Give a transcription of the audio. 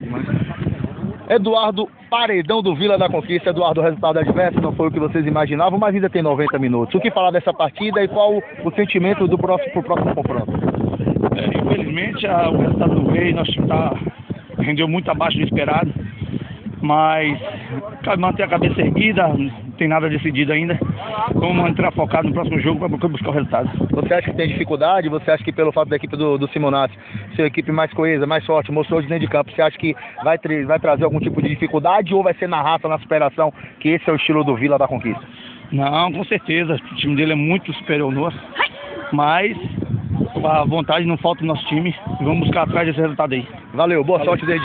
Eduardo, paredão do Vila da Conquista. Eduardo, o resultado adverso não foi o que vocês imaginavam, mas ainda tem 90 minutos. O que falar dessa partida e qual o sentimento pro próximo confronto? Infelizmente, o resultado não veio, nosso time rendeu muito abaixo do esperado, mas manter a cabeça erguida, não tem nada decidido ainda. Vamos entrar focado no próximo jogo para buscar o resultado. Você acha que tem dificuldade? Você acha que pelo fato da equipe do Simonazzi ser a equipe mais coesa, mais forte, mostrou de dentro de campo, você acha que vai trazer algum tipo de dificuldade ou vai ser na raça, na superação, que esse é o estilo do Vila da Conquista? Não, com certeza, o time dele é muito superior ao nosso, mas a vontade não falta no nosso time e vamos buscar atrás desse resultado aí. Valeu, boa sorte desde